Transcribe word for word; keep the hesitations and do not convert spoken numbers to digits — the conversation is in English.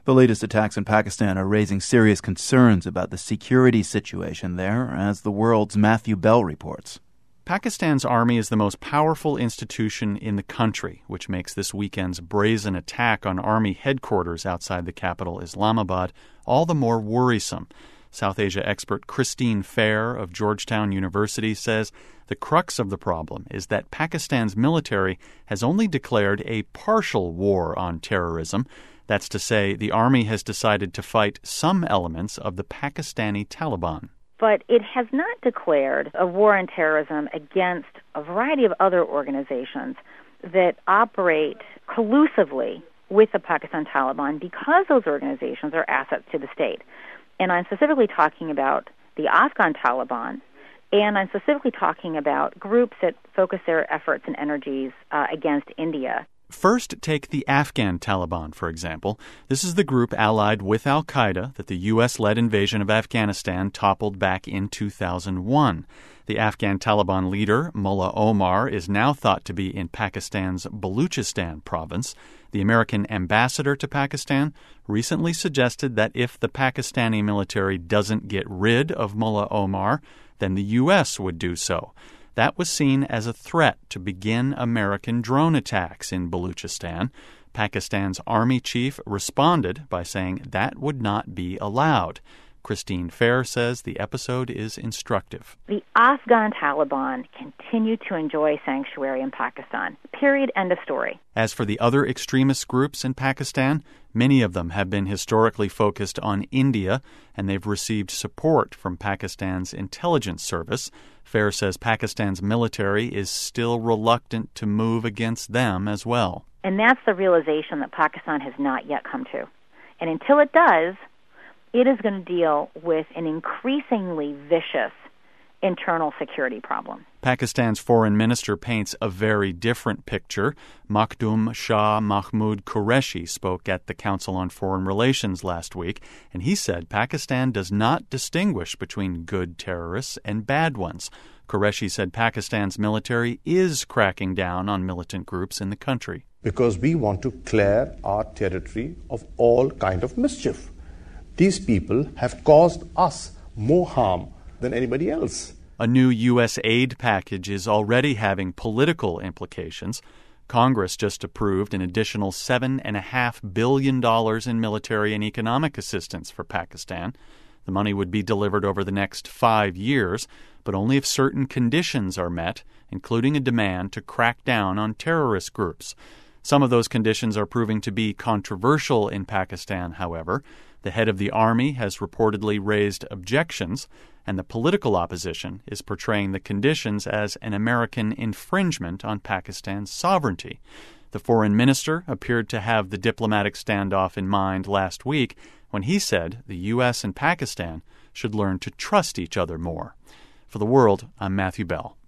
The latest attacks in Pakistan are raising serious concerns about the security situation there, as the world's Matthew Bell reports. Pakistan's army is the most powerful institution in the country, which makes this weekend's brazen attack on army headquarters outside the capital, Islamabad, all the more worrisome. South Asia expert Christine Fair of Georgetown University says the crux of the problem is that Pakistan's military has only declared a partial war on terrorism. That's to say, the army has decided to fight some elements of the Pakistani Taliban. But it has not declared a war on terrorism against a variety of other organizations that operate collusively with the Pakistan Taliban because those organizations are assets to the state. And I'm specifically talking about the Afghan Taliban, and I'm specifically talking about groups that focus their efforts and energies uh, against India. First, take the Afghan Taliban, for example. This is the group allied with al-Qaeda that the U S-led invasion of Afghanistan toppled back in two thousand one. The Afghan Taliban leader, Mullah Omar, is now thought to be in Pakistan's Baluchistan province. The American ambassador to Pakistan recently suggested that if the Pakistani military doesn't get rid of Mullah Omar, then the U S would do so. That was seen as a threat to begin American drone attacks in Baluchistan. Pakistan's army chief responded by saying that would not be allowed. Christine Fair says the episode is instructive. The Afghan Taliban continue to enjoy sanctuary in Pakistan. Period. End of story. As for the other extremist groups in Pakistan, many of them have been historically focused on India, and they've received support from Pakistan's intelligence service. Fair says Pakistan's military is still reluctant to move against them as well. And that's the realization that Pakistan has not yet come to. And until it does, it is going to deal with an increasingly vicious internal security problem. Pakistan's foreign minister paints a very different picture. Makhdoom Shah Mahmood Qureshi spoke at the Council on Foreign Relations last week, and he said Pakistan does not distinguish between good terrorists and bad ones. Qureshi said Pakistan's military is cracking down on militant groups in the country. Because we want to clear our territory of all kind of mischief. These people have caused us more harm than anybody else. A new U S aid package is already having political implications. Congress just approved an additional seven point five billion dollars in military and economic assistance for Pakistan. The money would be delivered over the next five years, but only if certain conditions are met, including a demand to crack down on terrorist groups. Some of those conditions are proving to be controversial in Pakistan, however. The head of the army has reportedly raised objections, and the political opposition is portraying the conditions as an American infringement on Pakistan's sovereignty. The foreign minister appeared to have the diplomatic standoff in mind last week when he said the U S and Pakistan should learn to trust each other more. For The World, I'm Matthew Bell.